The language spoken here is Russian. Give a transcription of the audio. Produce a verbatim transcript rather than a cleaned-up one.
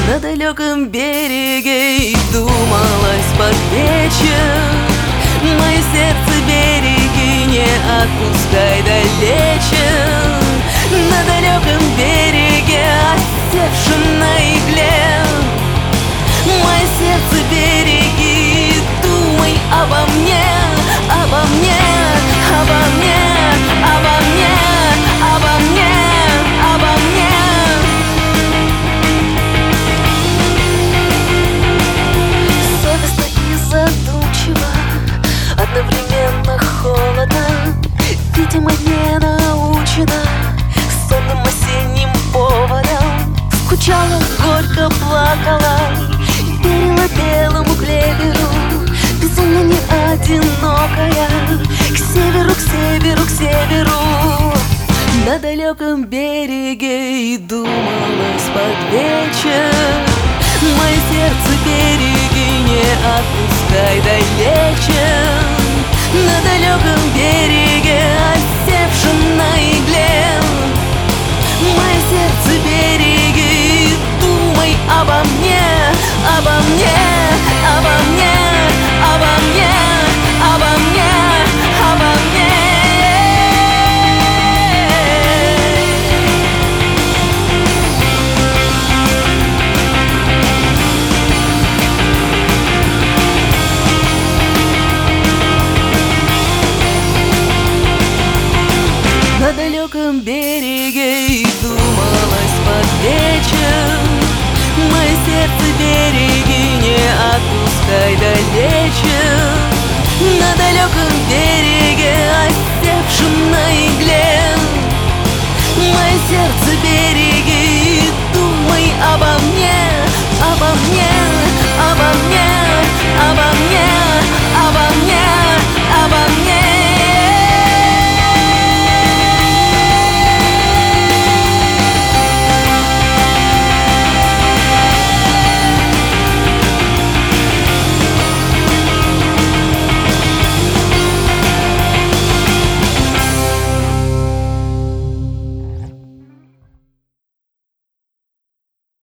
На далеком береге и думалось под вечер: мое сердце береги, не отпускай далече. На далеком береге, осевшем на игле, мое сердце береги, думай обо мне, обо мне, обо мне, обо мне, обо мне, обо мне. Совестно и задумчиво, одновременно холодно, видимо, не научена сонным осенним поводом. Скучала, горько плакала, верила белому клеверу, безумно не одинокая, к северу, к северу, к северу. На далеком береге и думалось под вечер: